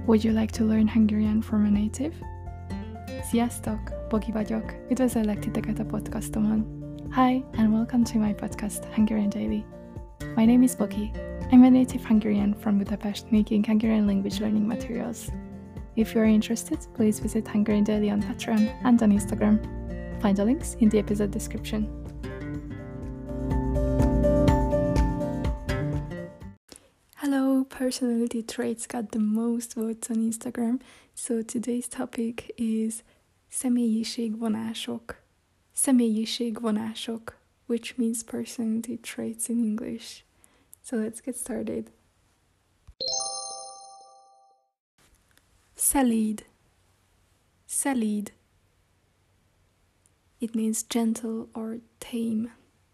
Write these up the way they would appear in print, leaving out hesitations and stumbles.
Would you like to learn Hungarian from a native? Sziasztok! Bogi vagyok. Üdvözöllek titeket a podcastomon. Hi, and welcome to my podcast, Hungarian Daily. My name is Bogi. I'm a native Hungarian from Budapest making Hungarian language learning materials. If you are interested, please visit Hungarian Daily on Patreon and on Instagram. Find the links in the episode description. Hello, personality traits got the most votes on Instagram, so today's topic is személyiségvonások. Személyiségvonások, which means personality traits in English. So let's get started. Szelíd. Szelíd. It means gentle or tame.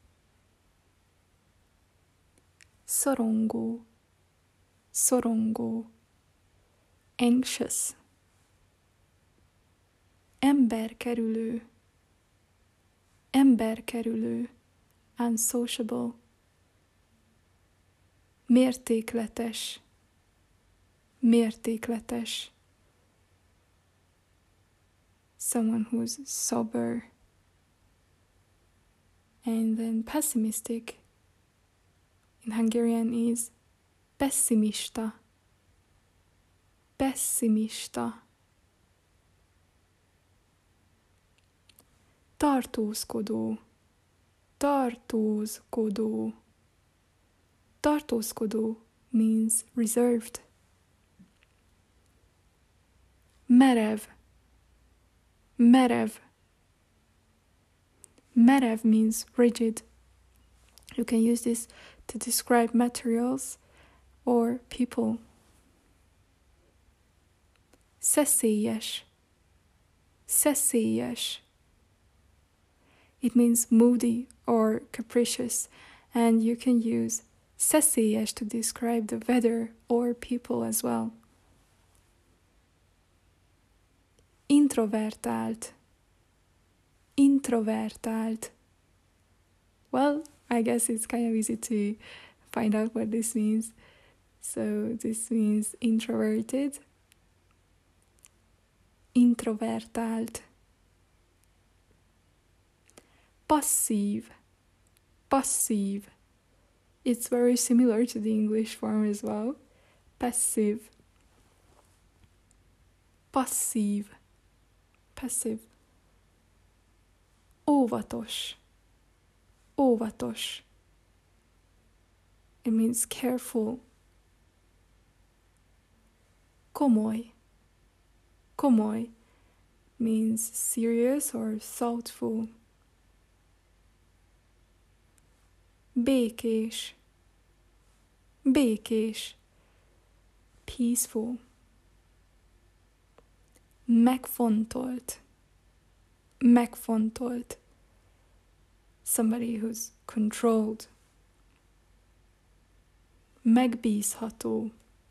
Szorongó. Szorongó. Anxious. Emberkerülő. Emberkerülő. Unsociable. Mértékletes. Mértékletes. Someone who's sober. And then pessimistic in Hungarian is pessimista. Pessimista. Tartózkodó. Tartózkodó. Tartózkodó means reserved. Merev. Merev. Merev means rigid. You can use this to describe materials or people. Szeszélyes. Szeszélyes. It means moody or capricious, and you can use szeszélyes to describe the weather or people as well. Introvertált. Introvertált. Well, I guess it's kind of easy to find out what this means. So this means introverted. Introvertált. Passzív. Passzív. It's very similar to the English form as well. Passive. Passzív. Passive. Óvatos. Óvatos. It means careful. Komoly. Komoly means serious or thoughtful. Békés. Békés. Peaceful. Megfontolt. Megfontolt. Somebody who's controlled. Megbízható.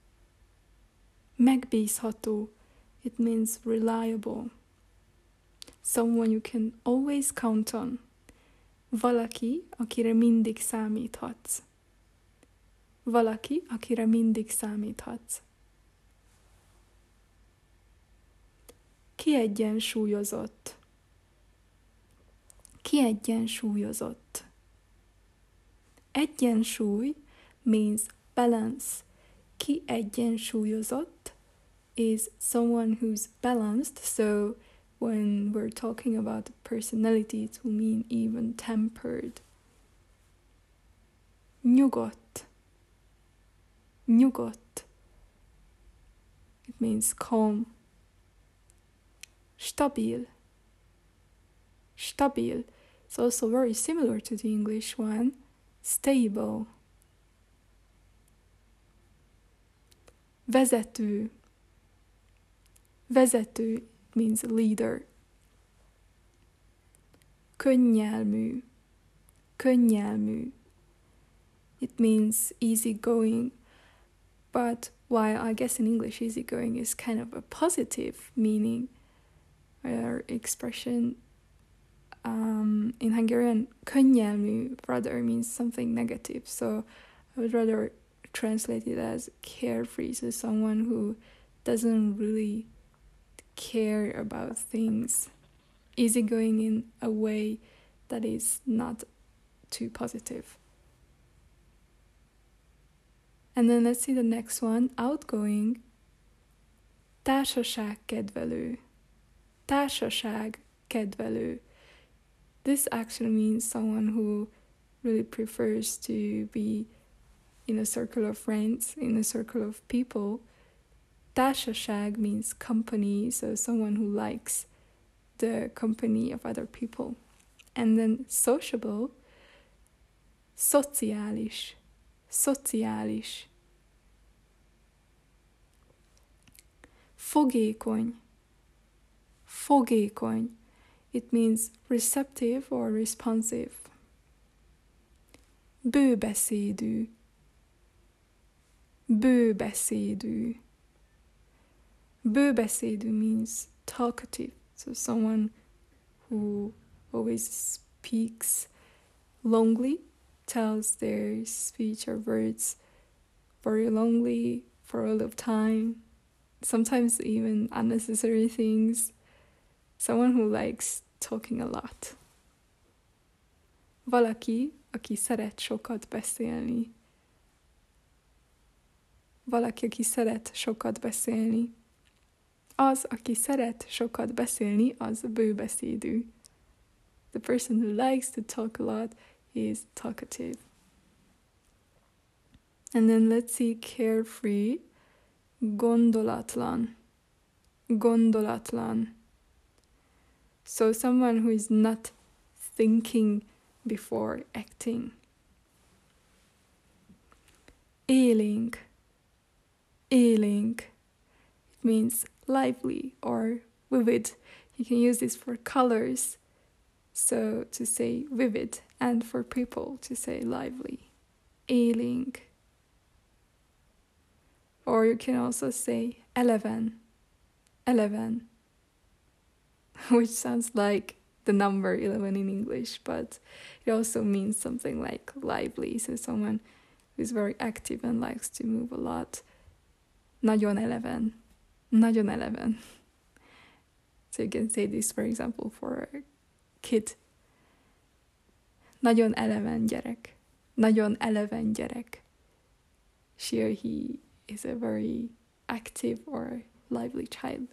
Megbízható. It means reliable. Someone you can always count on. Valaki, akire mindig számíthatsz. Valaki, akire mindig számíthatsz. Kiegyensúlyozott. Kiegyensúlyozott. Egyensúly means balance. Kiegyensúlyozott is someone who's balanced, so when we're talking about personality, it will mean even tempered. Nyugodt. Nyugodt. It means calm. Stabil. Stabil. It's also very similar to the English one. Stable. Vezető. Vezető means leader. Könnyelmű. Könnyelmű. It means easygoing, but while I guess in English easygoing is kind of a positive meaning or expression, in Hungarian, könnyelmű rather means something negative, so I would rather translate it as carefree, so someone who doesn't really care about things, easygoing in a way that is not too positive. And then let's see the next one, outgoing. Társaság kedvelő. Társaság kedvelő. This actually means someone who really prefers to be in a circle of friends, in a circle of people. Társaság means company, so someone who likes the company of other people. And then sociable, szociális. Szociális. Fogékony. Fogékony. It means receptive or responsive. Bőbeszédű. Bőbeszédű. Bőbeszédű means talkative, so someone who always speaks longly, tells their speech or words very longly for a lot of time, sometimes even unnecessary things. Someone who likes talking a lot. Valaki, aki szeret sokat beszélni. Valaki, aki szeret sokat beszélni. Az, aki szeret sokat beszélni, az bőbeszédű. The person who likes to talk a lot is talkative. And then let's see carefree. Gondolatlan. Gondolatlan. So someone who is not thinking before acting. Élénk. Élénk. It means lively or vivid. You can use this for colors, so to say vivid, and for people to say lively. Élénk. Or you can also say eleven. Eleven. Which sounds like the number 11 in English, but it also means something like lively, so someone who's very active and likes to move a lot. Nagyon eleven. Nagyon eleven. So you can say this, for example, for a kid. Nagyon eleven gyerek. Nagyon eleven gyerek. She or he is a very active or lively child.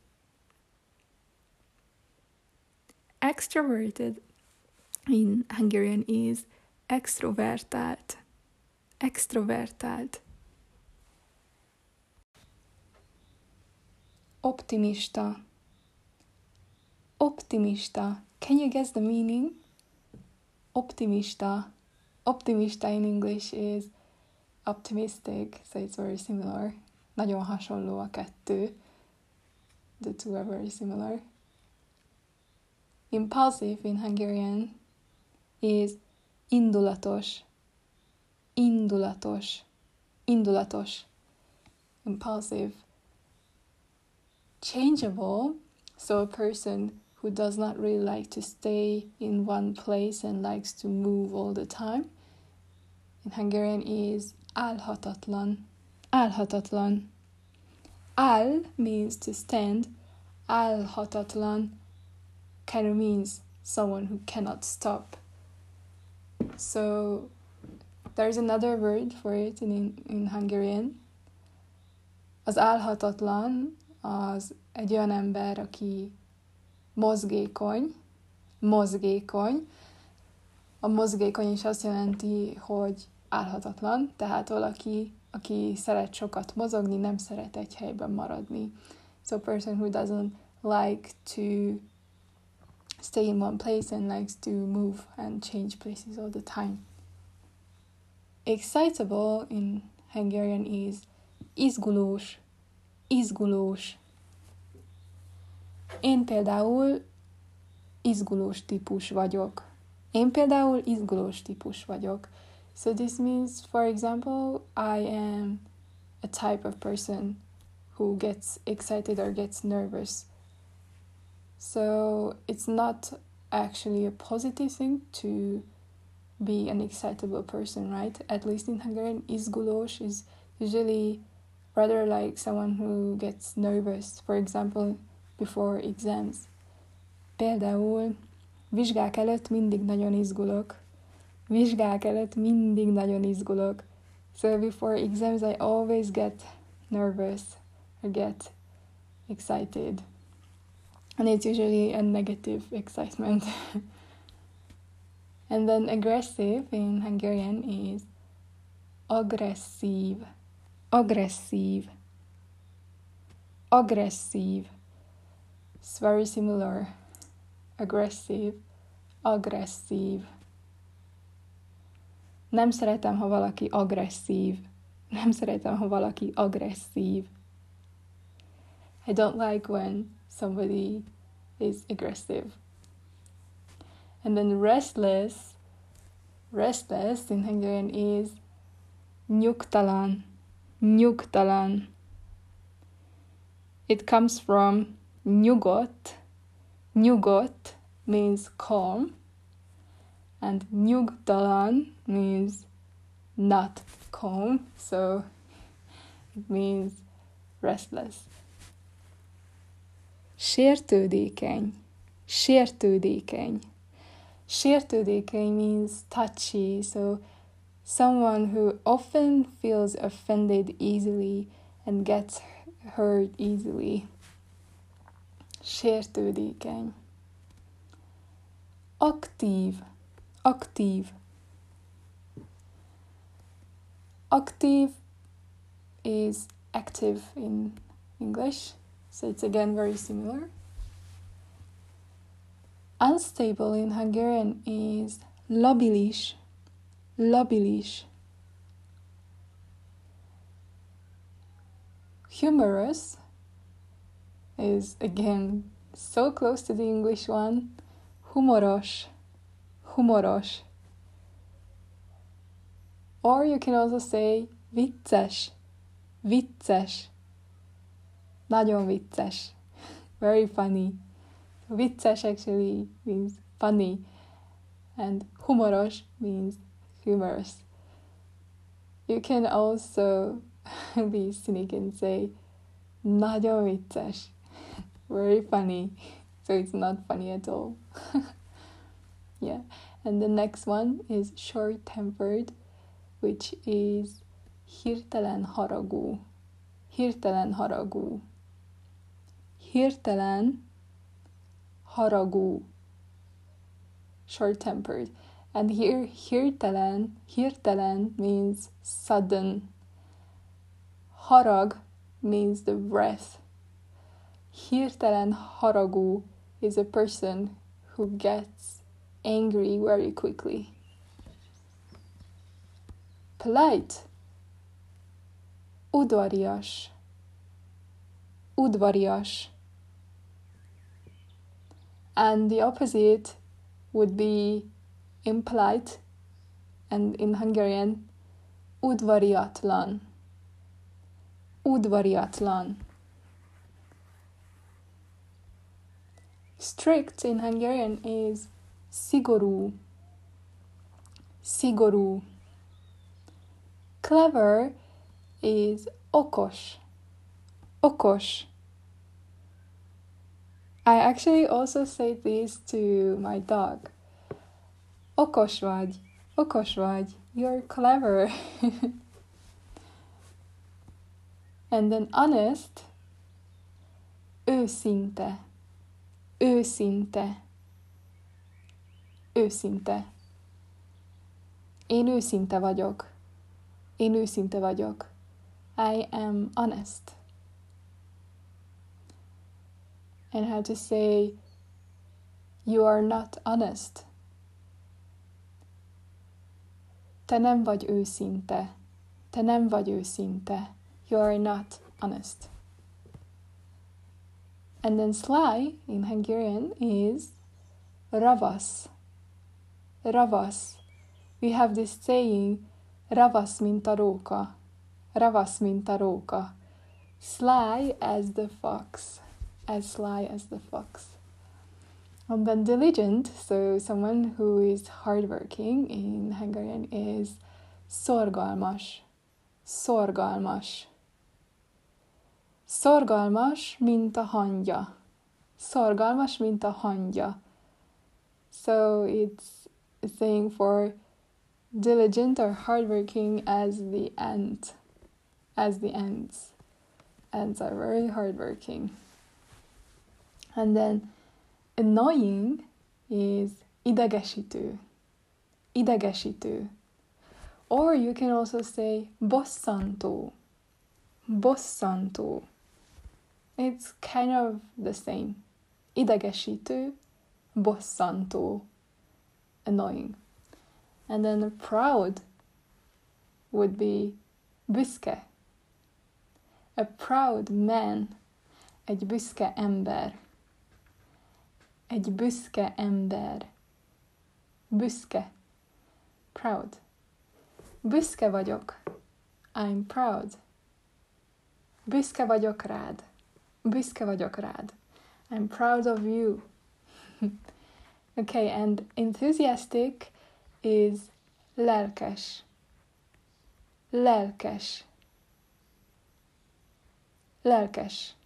Extroverted in Hungarian is extrovertált. Extrovertált. Optimista. Optimista. Can you guess the meaning? Optimista. Optimista in English is optimistic, so it's very similar. Nagyon hasonló a kettő. The two are very similar. Impulsive in Hungarian is indulatos. Indulatos. Indulatos. Impulsive. Changeable, so a person who does not really like to stay in one place and likes to move all the time. In Hungarian is állhatatlan. Állhatatlan. Áll means to stand. Állhatatlan kind of means someone who cannot stop. So there's another word for it in Hungarian. Az állhatatlan az egy olyan ember, aki mozgékony. Mozgékony. A mozgékony is azt jelenti, hogy állhatatlan, tehát valaki, aki szeret sokat mozogni, nem szeret egy helyben maradni. So a person who doesn't like to stay in one place and likes to move and change places all the time. Excitable in Hungarian is izgulós. Izgulós. Én például izgulós típus vagyok. Én például izgulós típus vagyok. So this means, for example, I am a type of person who gets excited or gets nervous. So it's not actually a positive thing to be an excitable person, right? At least in Hungarian, izgulós is usually rather like someone who gets nervous, for example, before exams. Például vizsgák előtt mindig nagyon izgulok. So before exams I always get nervous or get excited. And it's usually a negative excitement. And then aggressive in Hungarian is agresszív. It's very similar. Aggressive, agresszív. Nem szeretem, ha valaki agresszív. I don't like when somebody is aggressive. And then restless in Hungarian is nyugtalan. It comes from nyugodt. Nyugodt means calm, and nyugtalan means not calm, so it means restless. Sértődékeny. Sértődékeny means touchy, so someone who often feels offended easily and gets hurt easily. Sértődékeny. Aktív. Active is active in English, so it's again very similar. Unstable in Hungarian is labilis. Humorous is again so close to the English one. Humoros. Or you can also say vicces. Nagyon vicces. Very funny. Vicces actually means funny, and humoros means humorous. You can also be cynic and say nagyon vicces. Very funny. So it's not funny at all. Yeah. And the next one is short-tempered, which is hirtelen haragú. Short-tempered. And here hirtelen means sudden. Harag means the breath. Hirtelen haragú is a person who gets angry very quickly. Polite. Udvarias. And the opposite would be impolite, and in Hungarian, udvariatlan. Strict in Hungarian is szigorú. Clever is okos. I actually also say this to my dog. Okos vagy, you're clever. And then honest, őszinte. Én őszinte vagyok. I am honest. And how to say you are not honest. Te nem vagy őszinte. You are not honest. And then sly in Hungarian is ravasz. We have this saying, ravasz mint a róka. Sly as the fox. And then diligent, so someone who is hardworking in Hungarian is szorgalmas. Szorgalmas, mint a hangya. Szorgalmas, mint a hangya. So it's a saying for diligent or hardworking as the ant. As the ants. Ants are very hardworking. And then annoying is idegesítő. Idegesítő. Or you can also say bosszantó. Bosszantó. It's kind of the same. Idegesítő, bosszantó, annoying. And then proud would be büszke. A proud man, egy büszke ember. Egy büszke ember. Büszke. Proud. Büszke vagyok. I'm proud. Büszke vagyok rád. Büszke vagyok rád. I'm proud of you. Okay, and enthusiastic is lelkes. Lelkes. Lelkes.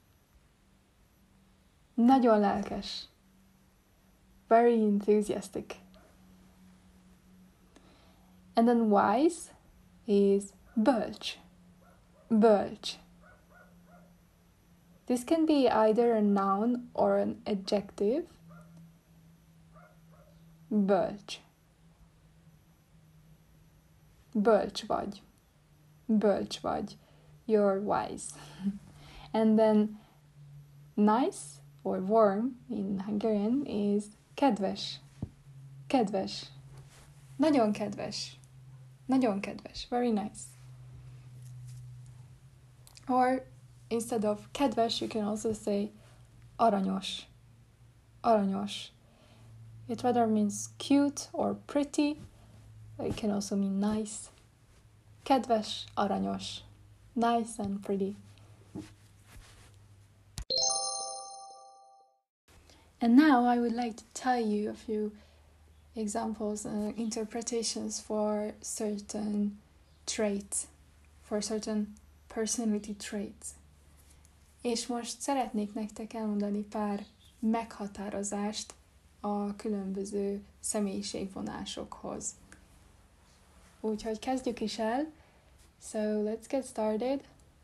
Nagyon lelkes. Very enthusiastic. And then wise is bölcs. Bölcs. This can be either a noun or an adjective. Bölcs. Bölcs vagy. Bölcs vagy. You're wise. And then nice or warm in Hungarian is kedves. Kedves. Nagyon kedves. Nagyon kedves. Very nice. Or instead of kedves, you can also say aranyos. Aranyos. It rather means cute or pretty. It can also mean nice. Kedves, aranyos. Nice and pretty. And now I would like to tell you a few examples and interpretations for certain traits, for certain personality traits. És most szeretnék nektek elmondani pár meghatározást a különböző személyiségvonásokhoz. Úgyhogy kezdjük is el. So let's get started.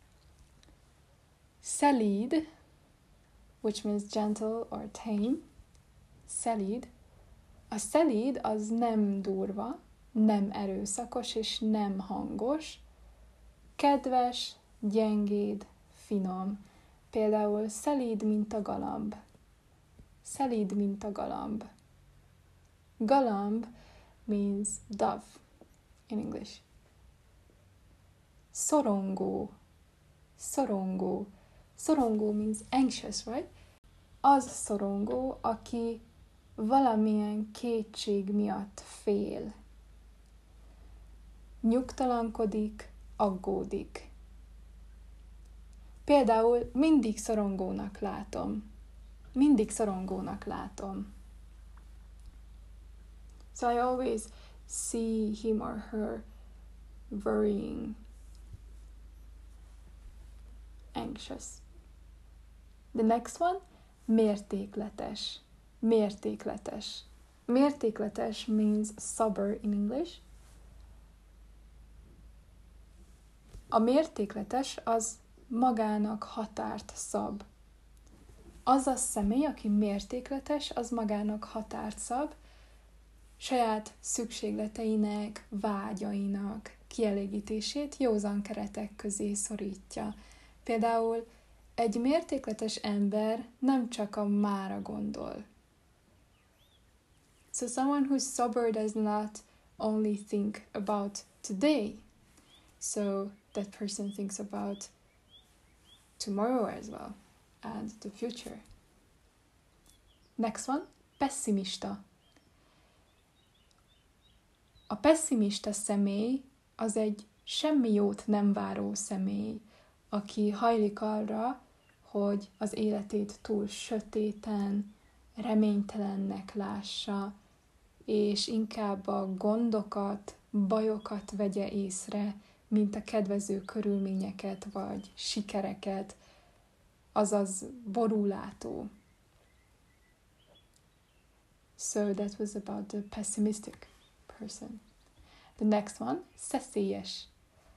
Szelíd, which means gentle or tame. Szelíd. A szelíd az nem durva, nem erőszakos és nem hangos. Kedves, gyengéd, finom. Például szelíd, mint a galamb. Szelíd, mint a galamb. Galamb means dove in English. Szorongó. Szorongó. Szorongó means anxious, right? Az szorongó, aki valamilyen kétség miatt fél. Nyugtalankodik, aggódik. Például mindig szorongónak látom. Mindig szorongónak látom. So I always see him or her worrying, anxious. The next one, mértékletes. Mértékletes. Mértékletes means sober in English. A mértékletes az magának határt szab. Az a személy, aki mértékletes, az magának határt szab, saját szükségleteinek, vágyainak kielégítését józan keretek közé szorítja. Például egy mértékletes ember nem csak a mára gondol. So someone who's sober does not only think about today. So that person thinks about tomorrow as well and the future. Next one, pessimista. A pessimista személy az egy semmi jót nem váró személy, aki hajlik arra, hogy az életét túl sötéten, reménytelennek lássa, és inkább a gondokat, bajokat vegye észre, mint a kedvező körülményeket vagy sikereket, azaz borúlátó. So that was about the pessimistic person. The next one, szeszélyes.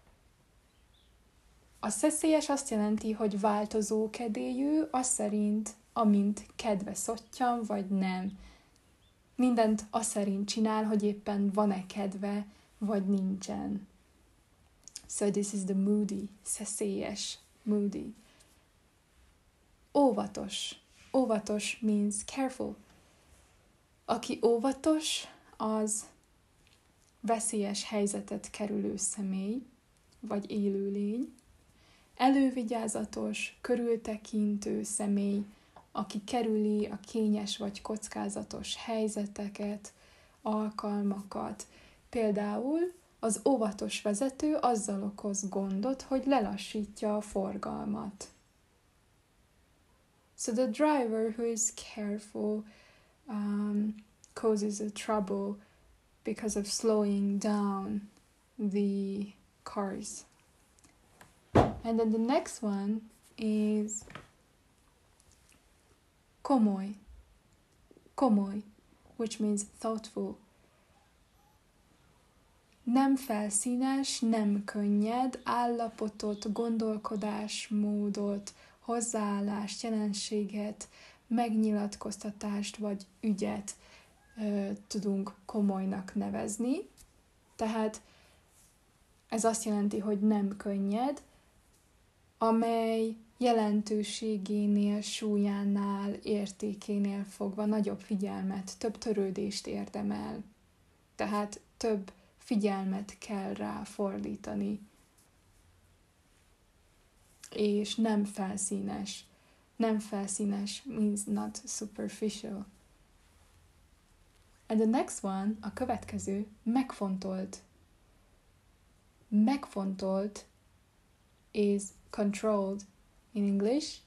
A szeszélyes azt jelenti, hogy változó kedélyű, az szerint, amint kedve szottyan, vagy nem. Mindent az szerint csinál, hogy éppen van-e kedve, vagy nincsen. So this is the moody, szeszélyes, moody. Óvatos. Óvatos means careful. Aki óvatos, az veszélyes helyzetet kerülő személy, vagy élőlény. Elővigyázatos, körültekintő személy, aki kerüli a kényes vagy kockázatos helyzeteket, alkalmakat. Például az óvatos vezető azzal okoz gondot, hogy lelassítja a forgalmat. So the driver who is careful causes a trouble because of slowing down the cars. And then the next one is komoly. Komoly, which means thoughtful. Nem felszínes, nem könnyed, állapotot, gondolkodásmódot, hozzáállást, jelenséget, megnyilatkoztatást vagy ügyet tudunk komolynak nevezni. Tehát ez azt jelenti, hogy nem könnyed, amely jelentőségénél, súlyánál, értékénél fogva nagyobb figyelmet, több törődést érdemel. Tehát több figyelmet kell rá fordítani. És nem felszínes. Nem felszínes means not superficial. And the next one, a következő, megfontolt. Megfontolt is controlled in English.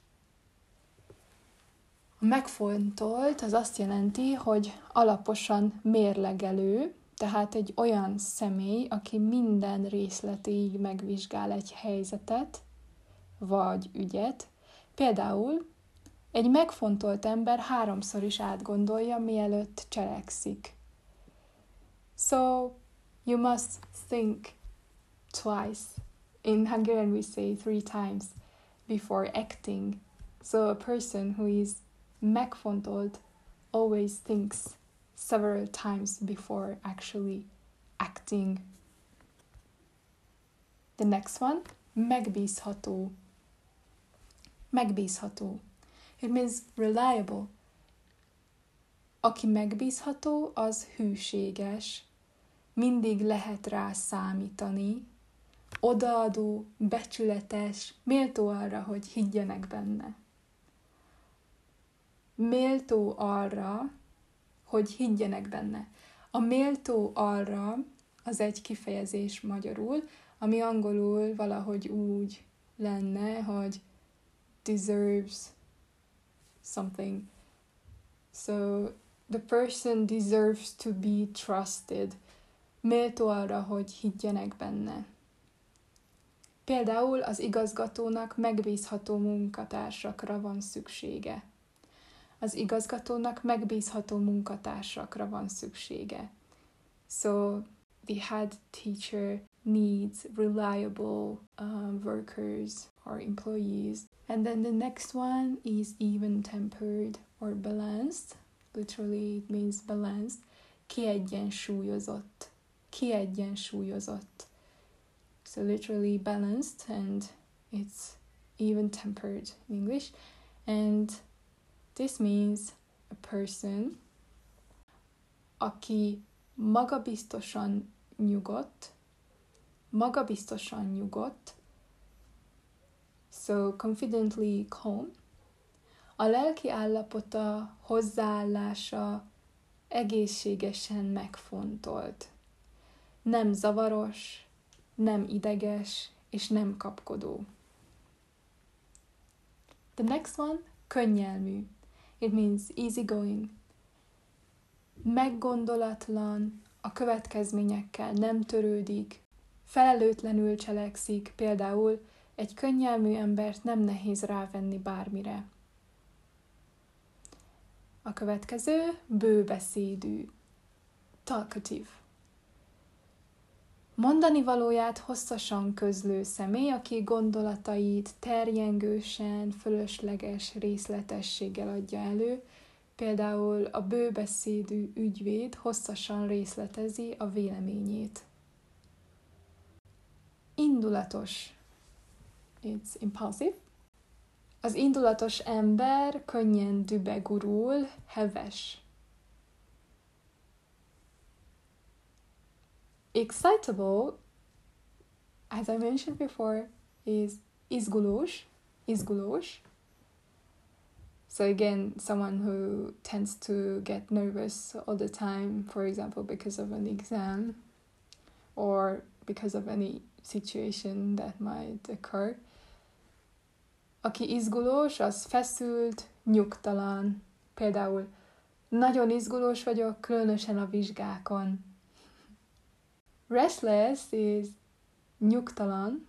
A megfontolt az azt jelenti, hogy alaposan mérlegelő, tehát egy olyan személy, aki minden részletéig megvizsgál egy helyzetet, vagy ügyet. Például egy megfontolt ember 3-szor is átgondolja, mielőtt cselekszik. So, you must think twice. In Hungarian we say 3 times before acting. So a person who is megfontolt always thinks several times before actually acting. The next one, megbízható. Megbízható. It means reliable. Aki megbízható, az hűséges. Mindig lehet rá számítani. Odaadó, becsületes, méltó arra, hogy higgyenek benne. Méltó arra, hogy higgyenek benne. A méltó arra az egy kifejezés magyarul, ami angolul valahogy úgy lenne, hogy deserves something. So the person deserves to be trusted. Méltó arra, hogy higgyenek benne. Például az igazgatónak megbízható munkatársakra van szüksége. Az igazgatónak megbízható munkatársakra van szüksége. So the head teacher needs reliable workers or employees. And then the next one is even-tempered or balanced. Literally it means balanced. Kiegyensúlyozott. Kiegyensúlyozott. So literally balanced, and it's even-tempered in English. And this means a person, aki magabiztosan nyugodt, so confidently calm, a lelki állapota, hozzáállása egészségesen megfontolt. Nem zavaros, nem ideges, és nem kapkodó. The next one, könnyelmű. It means easygoing. Meggondolatlan, a következményekkel nem törődik, felelőtlenül cselekszik, például Egy könnyelmű embert nem nehéz rávenni bármire. A következő bőbeszédű, talkative. Mondani valóját hosszasan közlő személy, aki gondolatait terjengősen, fölösleges részletességgel adja elő. Például a bőbeszédű ügyvéd hosszasan részletezi a véleményét. Indulatos. It's impulsive. Az indulatos ember könnyen dühbe gurul, heves. Excitable, as I mentioned before, is izgulós. So again, someone who tends to get nervous all the time, for example, because of an exam or because of any situation that might occur. Aki izgulós, az feszült, nyugtalan. Például nagyon izgulós vagyok, különösen a vizsgákon. Restless is nyugtalan.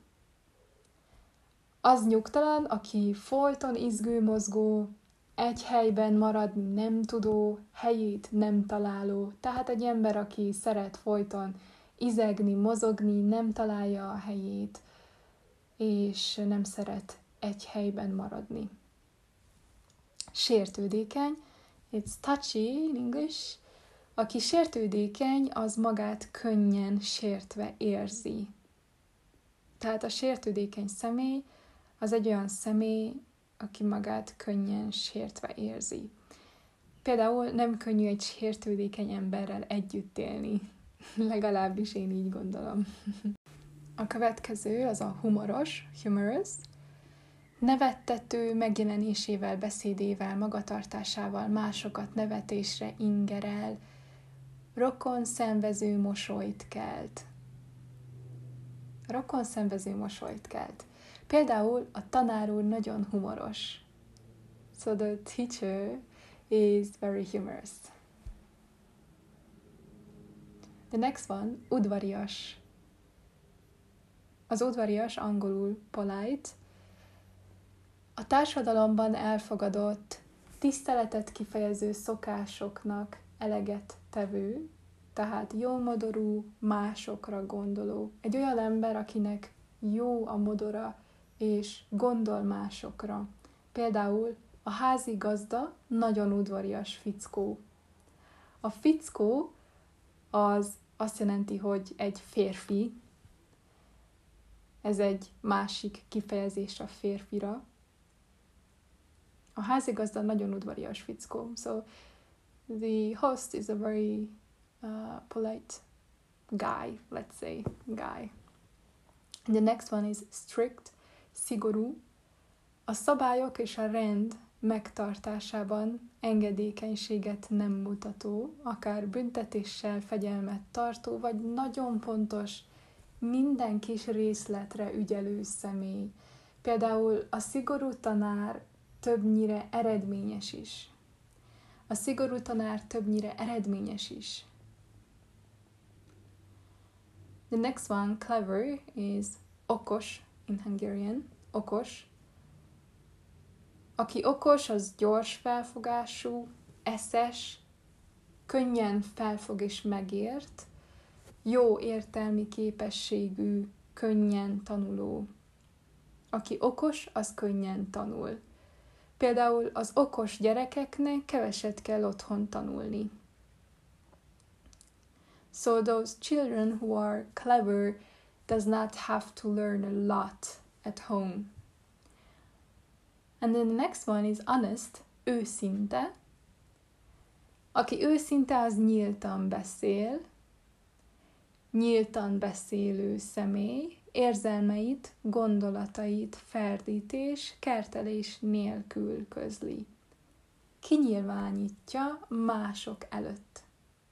Az nyugtalan, aki folyton izgő-mozgó, egy helyben maradni nem tudó, helyét nem találó. Tehát egy ember, aki szeret folyton izegni, mozogni, nem találja a helyét, és nem szeret egy helyben maradni. Sértődékeny, it's touchy in English. Aki sértődékeny, az magát könnyen sértve érzi. Tehát a sértődékeny személy az egy olyan személy, aki magát könnyen sértve érzi. Például nem könnyű egy sértődékeny emberrel együtt élni. Legalábbis én így gondolom. A következő az a humoros, humorous. Nevettető megjelenésével, beszédével, magatartásával másokat nevetésre ingerel, rokon szenvező mosolyt kelt. Például a tanár úr nagyon humoros. So the teacher is very humorous. The next one, udvarias. Az udvarias angolul polite. A társadalomban elfogadott, tiszteletet kifejező szokásoknak eleget tevő, tehát jómodorú, másokra gondoló. Egy olyan ember, akinek jó a modora, és gondol másokra. Például a házigazda nagyon udvarias fickó. A fickó az azt jelenti, hogy egy férfi. Ez egy másik kifejezés a férfira. A házigazda nagyon udvarias fickó. So the host is a very polite guy, let's say, guy. And the next one is strict, szigorú. A szabályok és a rend megtartásában engedékenységet nem mutató, akár büntetéssel fegyelmet tartó, vagy nagyon pontos, minden kis részletre ügyelő személy. Például a szigorú tanár többnyire eredményes is. The next one, clever, is okos in Hungarian. Okos. Aki okos, az gyors felfogású, eszes, könnyen felfog és megért, jó értelmi képességű, könnyen tanuló. Aki okos, az könnyen tanul. Például az okos gyerekeknek keveset kell otthon tanulni. So those children who are clever does not have to learn a lot at home. And then the next one is honest, őszinte. Aki őszinte, az nyíltan beszél. Nyíltan beszélő személy, érzelmeit, gondolatait ferdítés, kertelés nélkül közli. Kinyilvánítja mások előtt.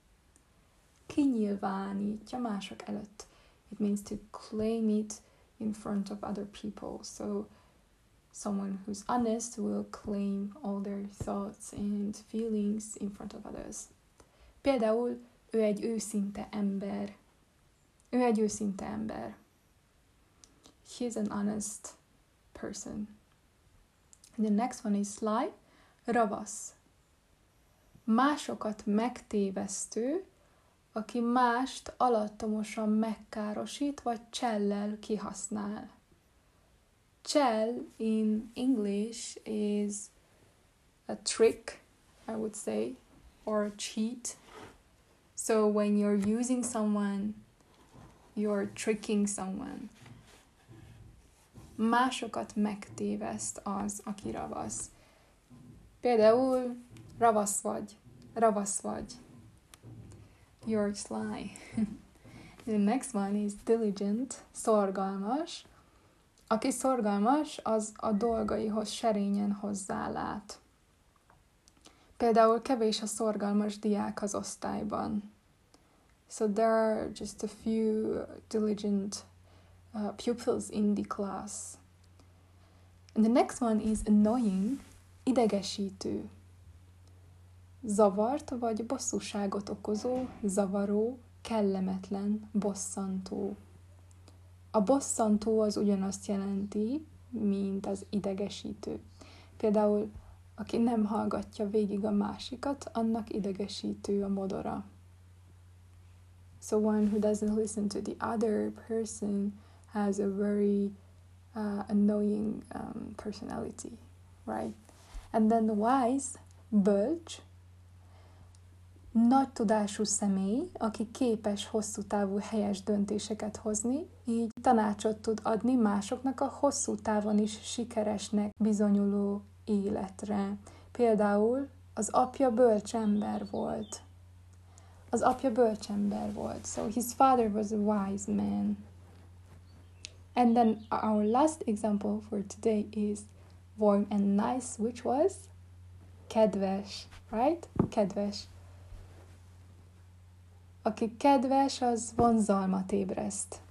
It means to claim it in front of other people. So someone who's honest will claim all their thoughts and feelings in front of others. Például ő egy őszinte ember. He's an honest person. And the next one is sly, ravasz. Másokat megtévesztő, aki mást alattomosan megkárosít, vagy csellel kihasznál. Csell in English is a trick, I would say, or a cheat. So when you're using someone, you're tricking someone. Másokat megtéveszt az, aki ravasz. Például ravasz vagy. You're sly. The next one is diligent, szorgalmas. Aki szorgalmas, az a dolgaihoz serényen hozzálát. Például kevés a szorgalmas diák az osztályban. So there are just a few diligent pupils in the class. And the next one is annoying, idegesítő. Zavart vagy bosszúságot okozó, zavaró, kellemetlen, bosszantó. A bosszantó az ugyanazt jelenti, mint az idegesítő. Például, aki nem hallgatja végig a másikat, annak idegesítő a modora. So one who doesn't listen to the other person has a very annoying personality, right? And then the wise, bölcs, nagy tudású személy, aki képes hosszú távú helyes döntéseket hozni, így tanácsot tud adni másoknak a hosszú távon is sikeresnek bizonyuló életre. Például az apja bölcsember volt. So his father was a wise man. And then our last example for today is warm and nice, which was kedves, right? Kedves. Aki kedves, az vonzalmat ébreszt.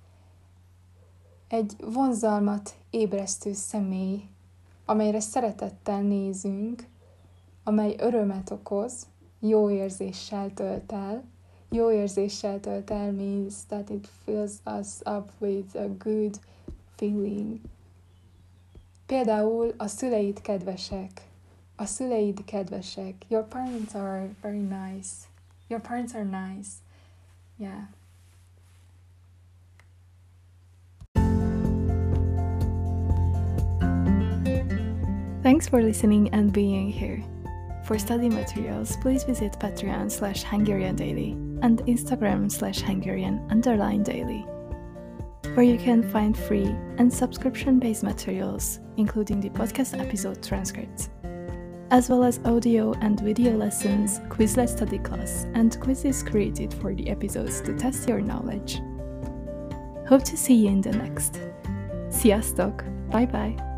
Egy vonzalmat ébresztő személy, amelyre szeretettel nézünk, amely örömet okoz, jó érzéssel tölt el. Jó érzéssel tölt el means that it fills us up with a good feeling. Például a szüleid kedvesek. Your parents are very nice. Your parents are nice. Yeah. Thanks for listening and being here. For study materials, please visit Patreon/HungarianDaily and Instagram/Hungarian_daily, where you can find free and subscription-based materials, including the podcast episode transcripts, as well as audio and video lessons, Quizlet study class, and quizzes created for the episodes to test your knowledge. Hope to see you in the next. Sziasztok! Bye bye!